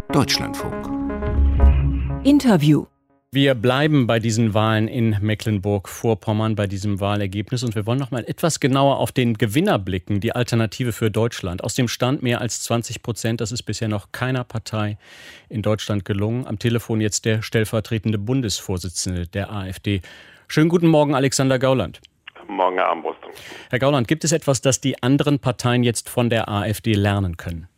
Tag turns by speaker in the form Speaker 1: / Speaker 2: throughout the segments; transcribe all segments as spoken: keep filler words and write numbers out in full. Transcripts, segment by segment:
Speaker 1: Deutschlandfunk.
Speaker 2: Interview.
Speaker 3: Wir bleiben bei diesen Wahlen in Mecklenburg-Vorpommern, bei diesem Wahlergebnis. Und wir wollen noch mal etwas genauer auf den Gewinner blicken, die Alternative für Deutschland. Aus dem Stand mehr als zwanzig Prozent. Das ist bisher noch keiner Partei in Deutschland gelungen. Am Telefon jetzt der stellvertretende Bundesvorsitzende der AfD. Schönen guten Morgen, Alexander Gauland.
Speaker 4: Morgen, Herr Armbrust.
Speaker 3: Herr Gauland, gibt es etwas, das die anderen Parteien jetzt von der AfD lernen können?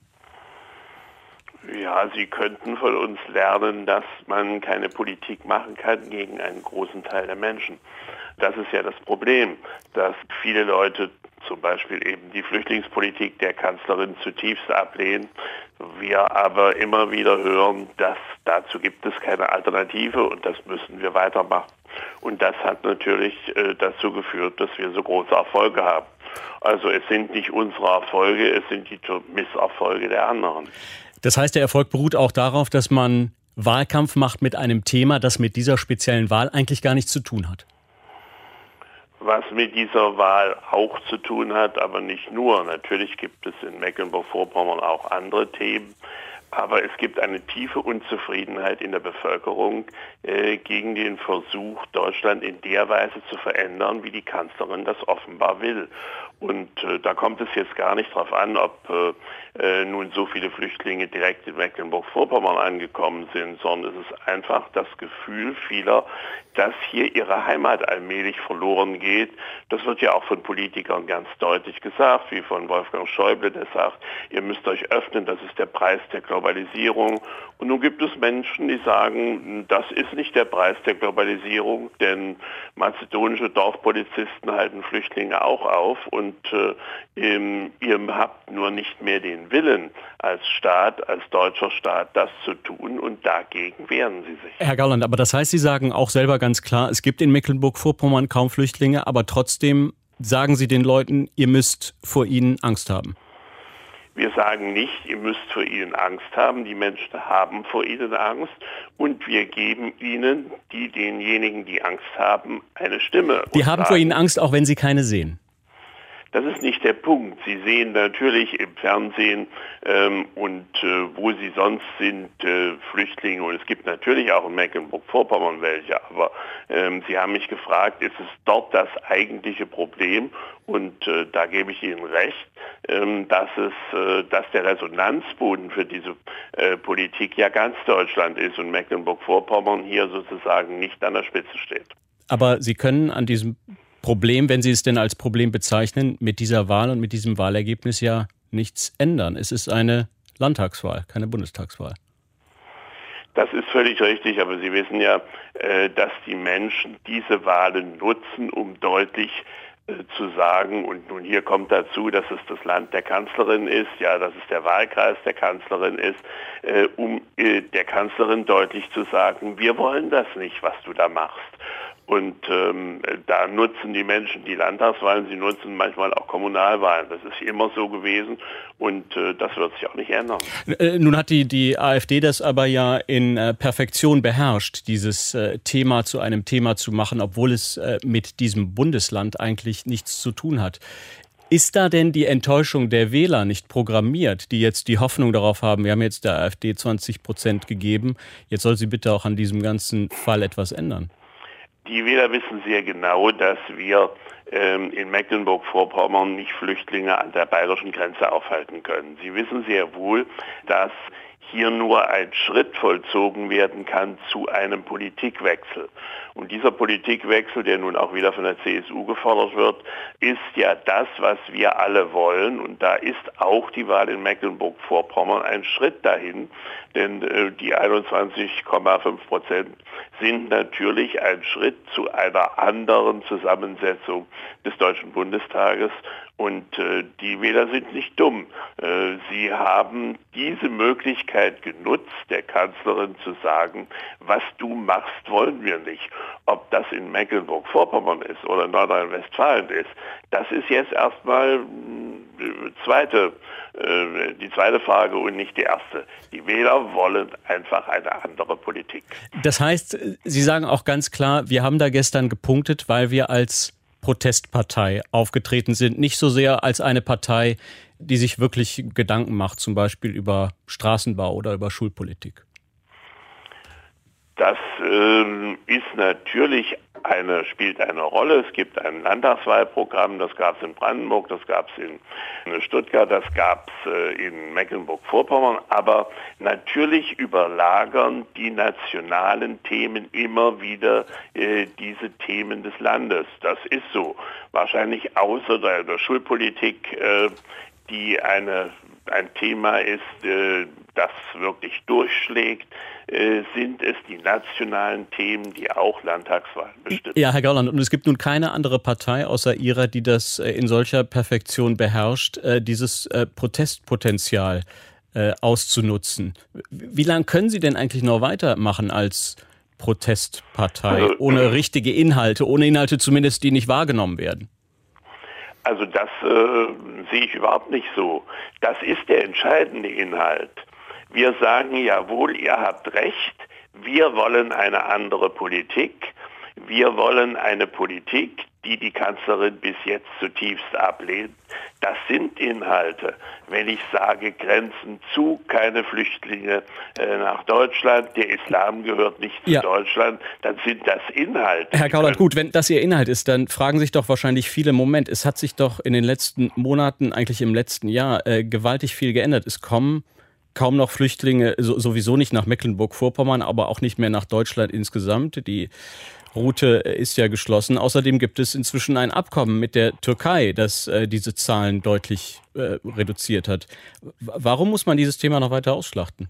Speaker 4: Ja, sie könnten von uns lernen, dass man keine Politik machen kann gegen einen großen Teil der Menschen. Das ist ja das Problem, dass viele Leute zum Beispiel eben die Flüchtlingspolitik der Kanzlerin zutiefst ablehnen. Wir aber immer wieder hören, dass dazu gibt es keine Alternative und das müssen wir weitermachen. Und das hat natürlich äh, dazu geführt, dass wir so große Erfolge haben. Also es sind nicht unsere Erfolge, es sind die Misserfolge der anderen.
Speaker 3: Das heißt, der Erfolg beruht auch darauf, dass man Wahlkampf macht mit einem Thema, das mit dieser speziellen Wahl eigentlich gar nichts zu tun hat.
Speaker 4: Was mit dieser Wahl auch zu tun hat, aber nicht nur. Natürlich gibt es in Mecklenburg-Vorpommern auch andere Themen. Aber es gibt eine tiefe Unzufriedenheit in der Bevölkerung äh, gegen den Versuch, Deutschland in der Weise zu verändern, wie die Kanzlerin das offenbar will. Und äh, da kommt es jetzt gar nicht darauf an, ob äh, nun so viele Flüchtlinge direkt in Mecklenburg-Vorpommern angekommen sind, sondern es ist einfach das Gefühl vieler, dass hier ihre Heimat allmählich verloren geht. Das wird ja auch von Politikern ganz deutlich gesagt, wie von Wolfgang Schäuble, der sagt, ihr müsst euch öffnen, das ist der Preis der Globalisierung. Und nun gibt es Menschen, die sagen, das ist nicht der Preis der Globalisierung, denn mazedonische Dorfpolizisten halten Flüchtlinge auch auf und äh, ihr habt nur nicht mehr den Willen als Staat, als deutscher Staat, das zu tun und dagegen wehren sie sich.
Speaker 3: Herr Gauland, aber das heißt, Sie sagen auch selber ganz klar, es gibt in Mecklenburg-Vorpommern kaum Flüchtlinge, aber trotzdem sagen Sie den Leuten, ihr müsst vor ihnen Angst haben.
Speaker 4: Wir sagen nicht, ihr müsst vor ihnen Angst haben. Die Menschen haben vor ihnen Angst und wir geben ihnen, die denjenigen, die Angst haben, eine Stimme.
Speaker 3: Die haben sagen, vor ihnen Angst, auch wenn sie keine sehen.
Speaker 4: Das ist nicht der Punkt. Sie sehen natürlich im Fernsehen ähm, und äh, wo sie sonst sind, äh, Flüchtlinge. Und es gibt natürlich auch in Mecklenburg-Vorpommern welche. Aber ähm, Sie haben mich gefragt, ist es dort das eigentliche Problem? Und äh, da gebe ich Ihnen recht, ähm, dass, es, äh, dass der Resonanzboden für diese äh, Politik ja ganz Deutschland ist und Mecklenburg-Vorpommern hier sozusagen nicht an der Spitze steht.
Speaker 3: Aber Sie können an diesem Problem, wenn Sie es denn als Problem bezeichnen, mit dieser Wahl und mit diesem Wahlergebnis ja nichts ändern. Es ist eine Landtagswahl, keine Bundestagswahl.
Speaker 4: Das ist völlig richtig, aber Sie wissen ja, dass die Menschen diese Wahlen nutzen, um deutlich zu sagen, und nun hier kommt dazu, dass es das Land der Kanzlerin ist, ja, dass es der Wahlkreis der Kanzlerin ist, äh, um äh, der Kanzlerin deutlich zu sagen, wir wollen das nicht, was du da machst. Und ähm, da nutzen die Menschen die Landtagswahlen, sie nutzen manchmal auch Kommunalwahlen. Das ist immer so gewesen und äh, das wird sich auch nicht ändern.
Speaker 3: Äh, nun hat die, die AfD das aber ja in äh, Perfektion beherrscht, dieses äh, Thema zu einem Thema zu machen, obwohl es äh, mit diesem Bundesland eigentlich nichts zu tun hat. Ist da denn die Enttäuschung der Wähler nicht programmiert, die jetzt die Hoffnung darauf haben, wir haben jetzt der AfD zwanzig Prozent gegeben, jetzt soll sie bitte auch an diesem ganzen Fall etwas ändern?
Speaker 4: Die Wähler wissen sehr genau, dass wir ähm, in Mecklenburg-Vorpommern nicht Flüchtlinge an der bayerischen Grenze aufhalten können. Sie wissen sehr wohl, dass hier nur ein Schritt vollzogen werden kann zu einem Politikwechsel. Und dieser Politikwechsel, der nun auch wieder von der C S U gefordert wird, ist ja das, was wir alle wollen. Und da ist auch die Wahl in Mecklenburg-Vorpommern ein Schritt dahin. Denn äh, die einundzwanzig Komma fünf Prozent sind natürlich ein Schritt zu einer anderen Zusammensetzung des Deutschen Bundestages. Und äh, die Wähler sind nicht dumm. Äh, sie haben diese Möglichkeit genutzt, der Kanzlerin zu sagen, was du machst, wollen wir nicht. Ob das in Mecklenburg-Vorpommern ist oder Nordrhein-Westfalen ist, das ist jetzt erstmal die zweite, äh, die zweite Frage und nicht die erste. Die Wähler wollen einfach eine andere Politik.
Speaker 3: Das heißt, Sie sagen auch ganz klar, wir haben da gestern gepunktet, weil wir als Protestpartei aufgetreten sind. Nicht so sehr als eine Partei, die sich wirklich Gedanken macht, zum Beispiel über Straßenbau oder über Schulpolitik.
Speaker 4: Das ähm, ist natürlich eine, spielt eine Rolle. Es gibt ein Landtagswahlprogramm, das gab es in Brandenburg, das gab es in Stuttgart, das gab es äh, in Mecklenburg-Vorpommern. Aber natürlich überlagern die nationalen Themen immer wieder äh, diese Themen des Landes. Das ist so. Wahrscheinlich außer der, der Schulpolitik, äh, die eine, ein Thema ist, äh, das wirklich durchschlägt, äh, sind es die nationalen Themen, die auch Landtagswahlen bestimmen.
Speaker 3: Ja, Herr Gauland, und es gibt nun keine andere Partei außer Ihrer, die das äh, in solcher Perfektion beherrscht, äh, dieses äh, Protestpotenzial äh, auszunutzen. Wie lange können Sie denn eigentlich noch weitermachen als Protestpartei, also, ohne richtige Inhalte, ohne Inhalte zumindest, die nicht wahrgenommen werden?
Speaker 4: Also das äh, sehe ich überhaupt nicht so. Das ist der entscheidende Inhalt. Wir sagen, jawohl, ihr habt recht, wir wollen eine andere Politik. Wir wollen eine Politik, die die Kanzlerin bis jetzt zutiefst ablehnt. Das sind Inhalte. Wenn ich sage, Grenzen zu, keine Flüchtlinge äh, nach Deutschland, der Islam gehört nicht zu ja. Deutschland, dann sind das Inhalte.
Speaker 3: Herr Gauland, gut, wenn das Ihr Inhalt ist, dann fragen sich doch wahrscheinlich viele, Moment, es hat sich doch in den letzten Monaten, eigentlich im letzten Jahr, äh, gewaltig viel geändert. Es kommen kaum noch Flüchtlinge, so, sowieso nicht nach Mecklenburg-Vorpommern, aber auch nicht mehr nach Deutschland insgesamt. Die Route ist ja geschlossen. Außerdem gibt es inzwischen ein Abkommen mit der Türkei, das äh, diese Zahlen deutlich äh, reduziert hat. W- warum muss man dieses Thema noch weiter ausschlachten?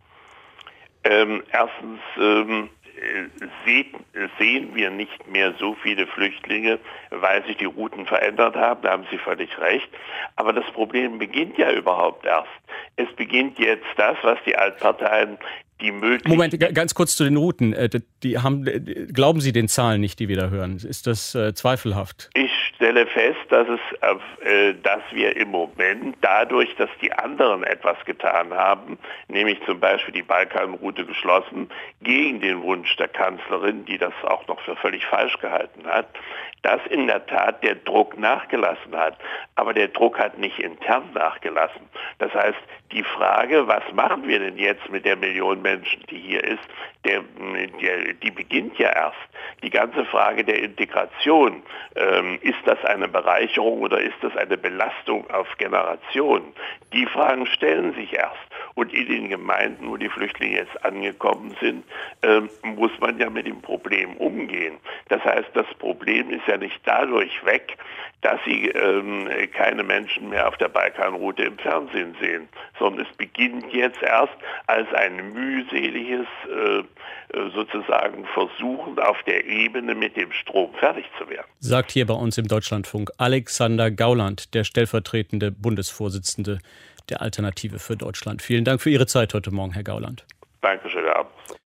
Speaker 4: Ähm, erstens ähm, seht, sehen wir nicht mehr so viele Flüchtlinge, weil sich die Routen verändert haben. Da haben Sie völlig recht. Aber das Problem beginnt ja überhaupt erst. Es beginnt jetzt das, was die Altparteien die Möglichkeit...
Speaker 3: Moment, g- ganz kurz zu den Routen. Die haben, glauben Sie den Zahlen nicht, die wir da hören? Ist das äh, zweifelhaft?
Speaker 4: Ich stelle fest, dass, es, äh, dass wir im Moment dadurch, dass die anderen etwas getan haben, nämlich zum Beispiel die Balkanroute geschlossen, gegen den Wunsch der Kanzlerin, die das auch noch für völlig falsch gehalten hat, dass in der Tat der Druck nachgelassen hat. Aber der Druck hat nicht intern nachgelassen. Das heißt, die Frage, was machen wir denn jetzt mit der Million Menschen, die hier ist, der, der, die beginnt ja erst. Die ganze Frage der Integration, ähm, ist das eine Bereicherung oder ist das eine Belastung auf Generationen? Die Fragen stellen sich erst. Und in den Gemeinden, wo die Flüchtlinge jetzt angekommen sind, ähm, muss man ja mit dem Problem umgehen. Das heißt, das Problem ist ja nicht dadurch weg, dass sie ähm, keine Menschen mehr auf der Balkanroute im Fernsehen sehen, sondern es beginnt jetzt erst als ein mühseliges äh, sozusagen Versuchen, auf der Ebene mit dem Strom fertig zu werden.
Speaker 3: Sagt hier bei uns im Deutschlandfunk Alexander Gauland, der stellvertretende Bundesvorsitzende der Alternative für Deutschland. Vielen Dank für Ihre Zeit heute Morgen, Herr Gauland.
Speaker 4: Dankeschön, Herr Abend.